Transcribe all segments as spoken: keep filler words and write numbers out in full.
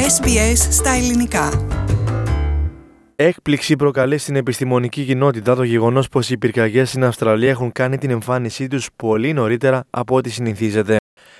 Ες Μπι Ες στα ελληνικά. Έκπληξη προκαλεί στην επιστημονική κοινότητα το γεγονός πως οι πυρκαγιές στην Αυστραλία έχουν κάνει την εμφάνισή τους πολύ νωρίτερα από ό,τι συνηθίζεται.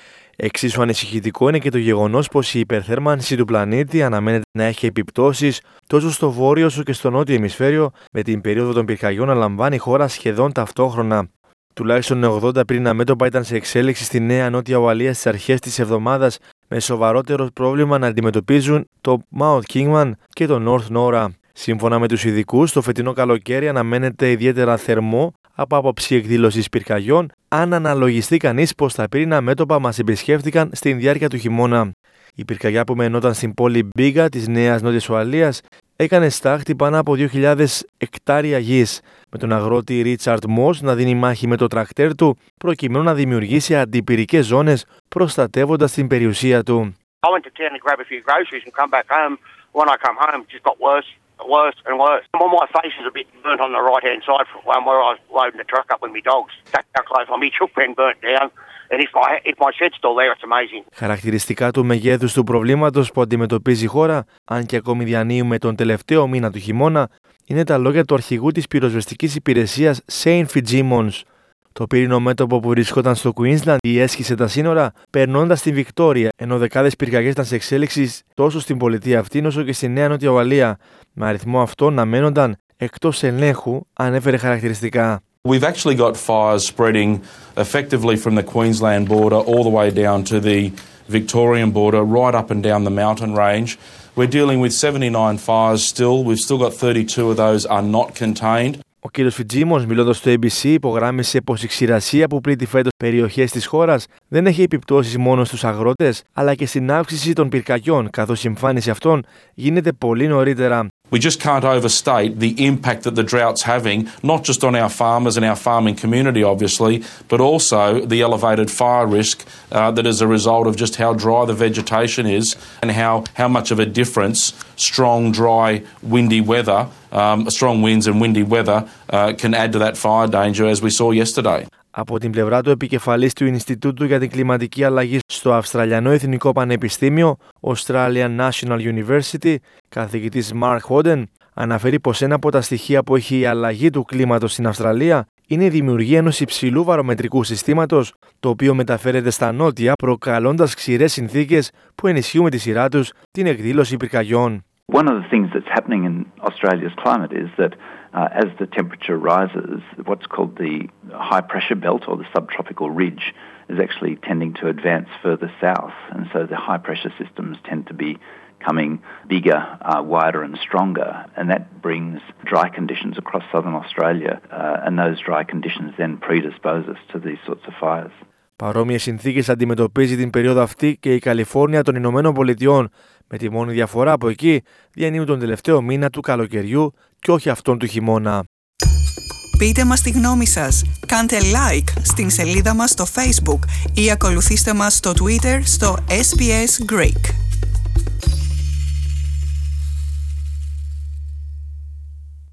Εξίσου ανησυχητικό είναι και το γεγονός πως η υπερθέρμανση του πλανήτη αναμένεται να έχει επιπτώσεις τόσο στο βόρειο όσο και στο νότιο ημισφαίριο, με την περίοδο των πυρκαγιών να λαμβάνει η χώρα σχεδόν ταυτόχρονα. Τουλάχιστον ογδόντα πυρήνα μέτωπα ήταν σε εξέλιξη στη Νέα Νότια Ουαλία στις αρχές της εβδομάδας, με σοβαρότερο πρόβλημα να αντιμετωπίζουν το Mount Kingman και το North Nora. Σύμφωνα με τους ειδικούς, το φετινό καλοκαίρι αναμένεται ιδιαίτερα θερμό από άποψη εκδήλωσης πυρκαγιών, αν αναλογιστεί κανείς πως τα πυρήνα μέτωπα μας επισκέφτηκαν στην διάρκεια του χειμώνα. Η πυρκαγιά που μενόταν στην πόλη Μπίγα της Νέας Νότιας Ουαλίας έκανε στάχτη πάνω από δύο χιλιάδες εκτάρια γης, με τον αγρότη Ρίτσαρντ Μος να δίνει μάχη με το τρακτέρ του προκειμένου να δημιουργήσει αντιπυρικές ζώνες προστατεύοντας την περιουσία του. I went to town to grab a few groceries and come back home. When I come home, it just got worse, worse and worse. Well, my face is a bit burnt on the right-hand side from where I was loading the truck up with my dogs. That's how close my truck been burnt down. And if, I, if my shed's still there, it's amazing. Χαρακτηριστικά του μεγέθους του προβλήματος που αντιμετωπίζει η χώρα, αν και ακόμη διανύουμε τον τελευταίο μήνα του χειμώνα, είναι τα λόγια του αρχηγού της πυροσβεστικής υπηρεσίας Shane Fitzgibbons. Το πύρινο μέτωπο που βρισκόταν στο Queensland διέσχισε τα σύνορα, περνώντας τη Βικτόρια, ενώ δεκάδες πυρκαγιές ήταν σε εξέλιξη τόσο στην πολιτεία αυτή όσο και στη Νέα Νότια Ουαλία, με αριθμό αυτών να μένονταν εκτός ελέγχου, ανέφερε χαρακτηριστικά. We've actually got fires spreading effectively from the Queensland border all the way down to the Victorian border, right up and down the mountain range. We're dealing with seventy-nine fires still. We've still got thirty-two of those are not contained. Ο κ. Φιτζίμος, μιλώντας στο έι μπι σι, υπογράμμισε πως η ξηρασία που πλήττει φέτος περιοχές της χώρας δεν έχει επιπτώσεις μόνο στους αγρότες, αλλά και στην αύξηση των πυρκαγιών, καθώς η εμφάνιση αυτών γίνεται πολύ νωρίτερα. We just can't overstate the impact that the drought's having, not just on our farmers and our farming community, obviously, but also the elevated fire risk uh, that is a result of just how dry the vegetation is and how, how much of a difference strong, dry, windy weather, um, strong winds and windy weather uh, can add to that fire danger, as we saw yesterday. Από την πλευρά του επικεφαλής του Ινστιτούτου για την Κλιματική Αλλαγή στο Αυστραλιανό Εθνικό Πανεπιστήμιο, Australian National University, καθηγητής Mark Hodden, αναφέρει πως ένα από τα στοιχεία που έχει η αλλαγή του κλίματος στην Αυστραλία είναι η δημιουργία ενός υψηλού βαρομετρικού συστήματος, το οποίο μεταφέρεται στα νότια, προκαλώντας ξηρές συνθήκες που ενισχύουν με τη σειρά τους την εκδήλωση πυρκαγιών. One of the things that's happening in Australia's climate is that uh, as the temperature rises, what's called the high pressure belt or the subtropical ridge is actually tending to advance further south, and so the high pressure systems tend to be becoming bigger, uh, wider and stronger, and that brings dry conditions across southern Australia, uh, and those dry conditions then predispose us to these sorts of fires. Παρόμοιες συνθήκες αντιμετωπίζει την περίοδο αυτή και η Καλιφόρνια των Ηνωμένων Πολιτειών, με τη μόνη διαφορά από εκεί διανύουν τον τελευταίο μήνα του καλοκαιριού και όχι αυτόν του χειμώνα. Πείτε μας τη γνώμη σας, κάντε like στην σελίδα μας στο Facebook ή ακολουθήστε μας στο Twitter στο Ες Μπι Ες Greek.